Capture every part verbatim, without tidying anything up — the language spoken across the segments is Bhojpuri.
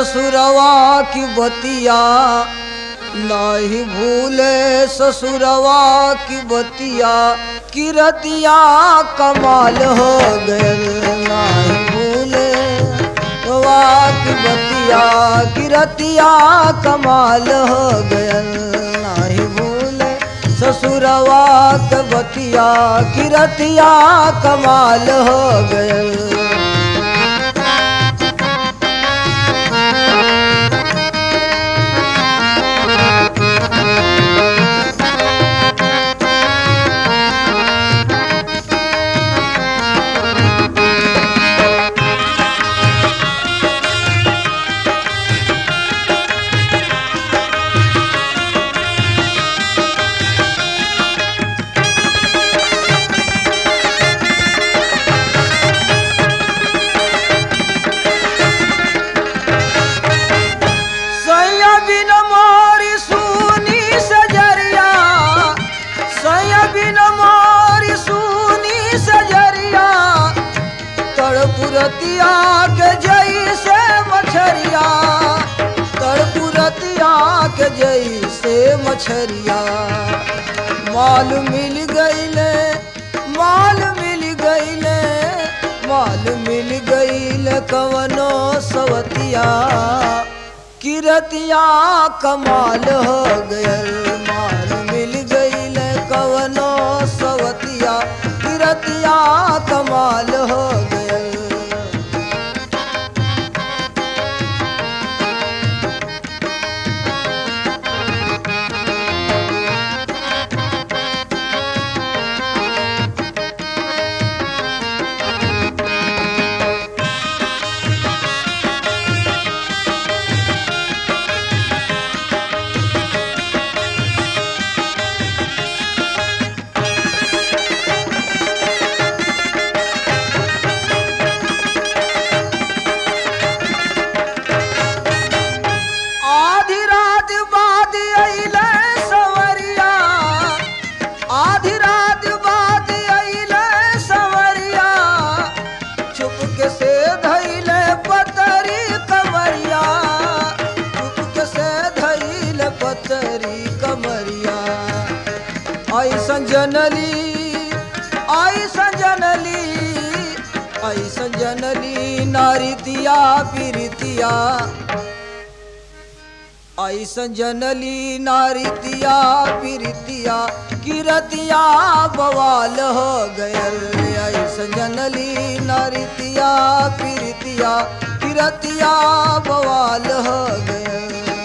ससुरवा की बतिया, नहीं भूले ससुरवा की बतिया, किरतिया कमाल हो गए। नहीं भूले ससुरवा की बतिया, किरतिया कमाल हो गए। नहीं भूले ससुरवा की बतिया, किरतिया कमाल हो गए। तड़पुरतिया के जैसे मछरिया, तड़पुरतिया के जैसे मछरिया, माल मिल गईले, माल मिल गईले, माल मिल गईले कवनो सवतिया, किरतिया कमाल हो गयल। माल मिल गईले कवनो सवतिया, किरतिया कमाल हो गयल। ऐसन जनली, ऐसन जनली, ऐसन जनली नारितिया पीरितिया, ऐसन जनली नारितिया पीरितिया, किरतिया बवाल हो गयल। ऐसन जनली नारितिया पीरितिया, किरतिया बवाल हो गयल।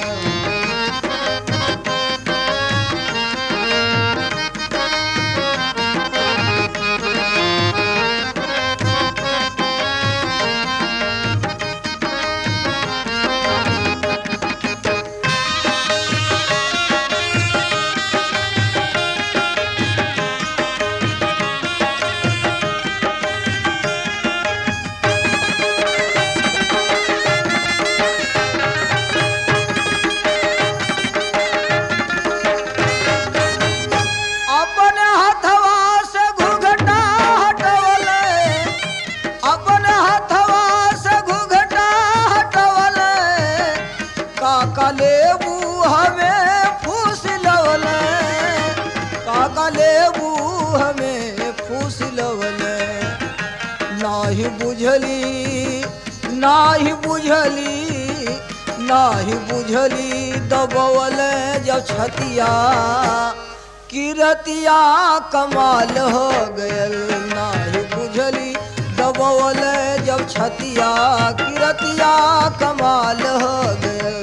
काका लेबू हमें फूस लवले, काका लेबू हमें फूस लवले। नाही बुझली, नाही बुझली, नाही बुझली दबवले जब छतिया, किरतिया कमाल हो गयल। नाही बुझली दबवले जब छतिया, किरतिया कमाल हो गयल।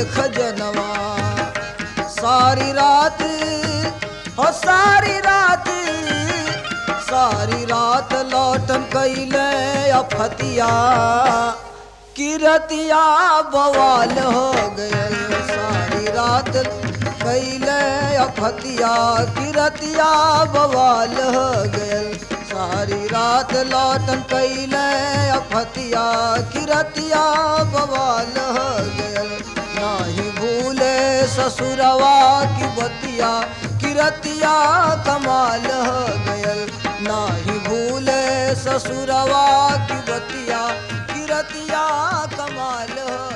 खजनवा। सारी रात हो सारी रात सारी रात लौटन कैले अफतिया किरतिया बवाल हो गए। सारी रात कैले अफतिया किरतिया बवाल हो गए। सारी रात लौटन कैले अफतिया किरतिया बवाल हो गए। नाही भूले ससुरवा की बतिया किरतिया कमाल हो गए। नाही भूले ससुरवा की बतिया किरतिया कमाल हो